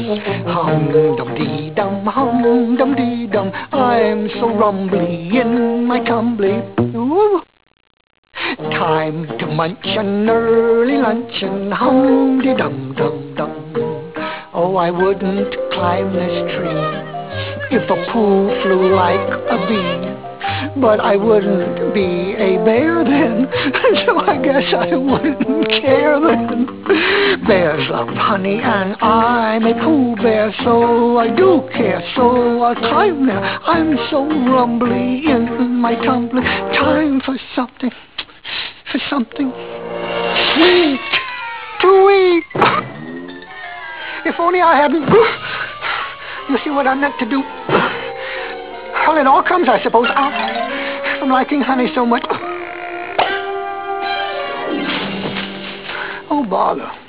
Hum dum dee dum, hum dum dee dum. I'm so rumbly in my tumbly. Ooh. Time to munch an early luncheon. Hum dee dum dum dum. Oh, I wouldn't climb this tree if a pooh flew like a bee. But I wouldn't be a bear then, so I guess I wouldn't care then. Bears love honey and I'm a Pooh Bear, so I do care, so I'll climb there. I'm so rumbly in my tumbly. Time for something sweet to eat. If only I hadn't... You see what I meant to do? Well, it all comes, I suppose, from liking honey so much. Oh, bother.